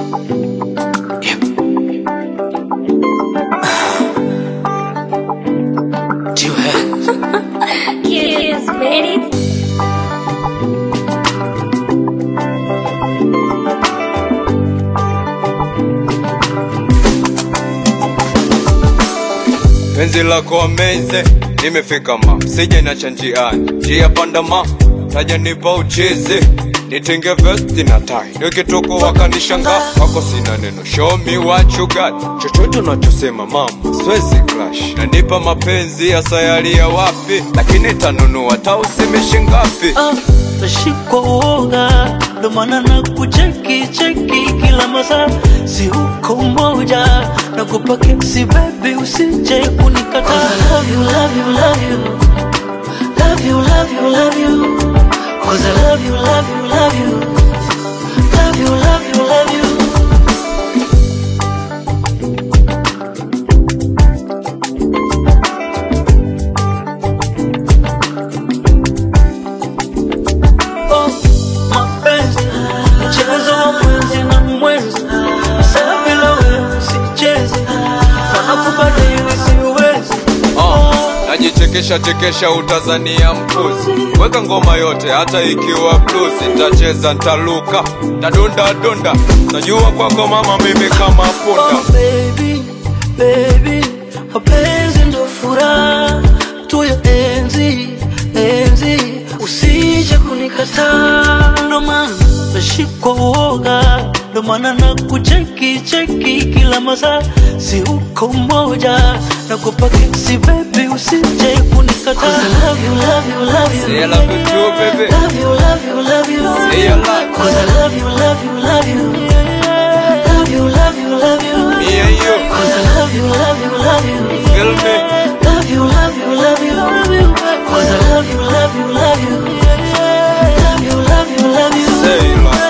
Kiss, baby. Penzi lako amazing, nimefika ma sije na chanjiani, njia panda ma taja nipa uchizi, nitenge vesti na tai, nikitoko wakanishanga, wako sina neno, show me what you got, chochote unachosema mama, swezi clash, na nipa mapenzi ya sayari ya wapi, lakini tanunua tausimeshi ngapi? Nashikwa uoga, ndo maana nakucheki kila masaa, si uko moja, nakupa kesi baby usije kunikata. I love you, love you, love you, love you, love you, love you, 'cause I love you, love you, love you, love you, love you, love you. Chekesha utazania mpuzi, weka ngoma yote hata ikiwa blues, nitacheza ntaluka, tadunda, najua kwako mama mimi kama punda. Oh baby, mapenzi ndo furaha, tuyo enzi, usije kunikataa, ndo maana nashikwa uoga, ndo maana nakucheki kila masaa, si uko moja, nakupa kesi baby usije kunikataa. 'Cause I love you, love you, love you. Say I love you too, baby. Love you, love you, love you. Say I love. 'Cause I love you, love you, love you. Love you, love you, love you. Me and you. 'Cause I love you, love you, love you. Feel me? Love you, love you, love you. 'Cause I love you, love you, love you. Love you, love you, love you. Say I love.